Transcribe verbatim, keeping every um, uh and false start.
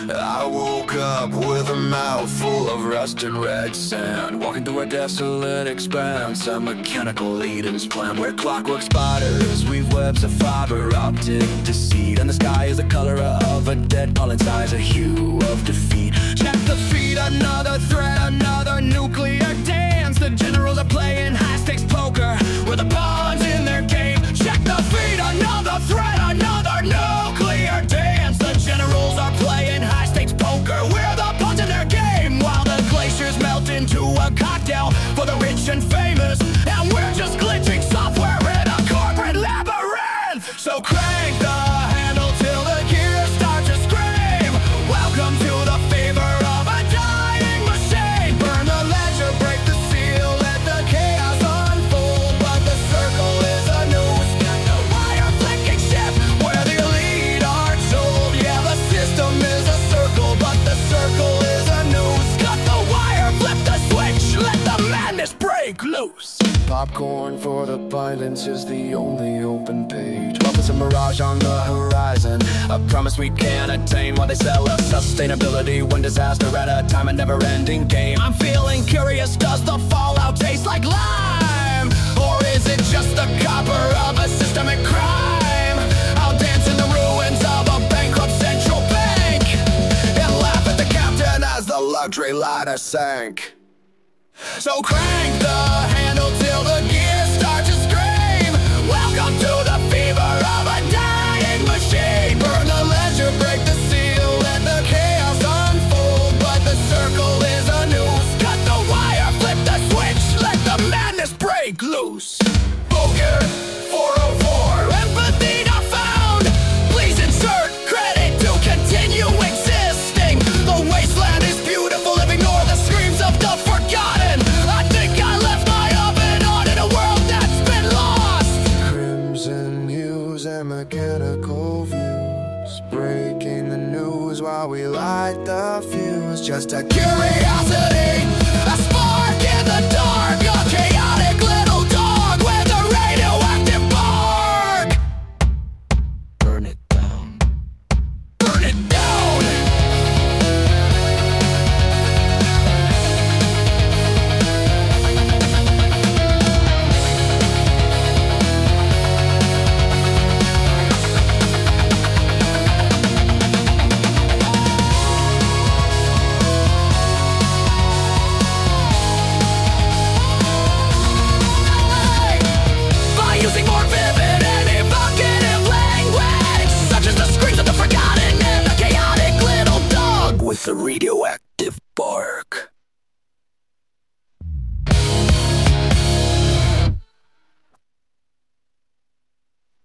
I woke up with a mouth full of rust and red sand, walking through a desolate expanse, a mechanical Eden's plan, where clockwork spiders weave webs of fiber optic deceit, and the sky is the color of a dead, all inside a hue of defeat. Check the feed, another threat, another nuclear dance. The generals are playing high-stakes poker with the pawns in their game. Check the feed, another threat, another nuclear dance. The generals are playing high-stakes poker, we're the pawns in their game, while the glaciers melt into a cocktail for the rich and famous, and we're just glitching software in a corporate labyrinth. So crank the handle till the gears start to scream. Welcome to the fever of a dying machine. Burn the ledger, break the seal, let the chaos unfold. But the circle is a noose, got the wire flicking ship where the elite are told. Yeah, the system is a circle, but the circle is a noose. Cut the wire, flip the switch, let the madness break loose. Popcorn for the violence is the only open page. Love is a mirage on the horizon, a promise we can't attain, while they sell us sustainability when disaster at a time, a never-ending game. I'm feeling curious, does the fallout taste like lime? Or is it just the copper of a systemic crime? I'll dance in the ruins of a bankrupt central bank and laugh at the captain as the luxury liner sank. So crank the handle till the gears start to scream. Welcome to the fever of a dying machine. Burn the ledger, break the seal, let the chaos unfold. But the circle is a noose. Cut the wire, flip the switch, let the madness break loose. Poker four oh four, empathy not found. Please insert credit to continue existing. The wasteland is beautiful if ignore the screams of the forgotten. I think I left my oven on in a world that's been lost. Crimson hues and mechanical views, breaking the news while we light the fuse. Just a curiosity, a spark in the dark, a chaotic little dog with a radioactive bark. Burn it down, burn it down. Using more vivid and evocative language, such as the screams of the forgotten and the chaotic little dog with the radioactive bark.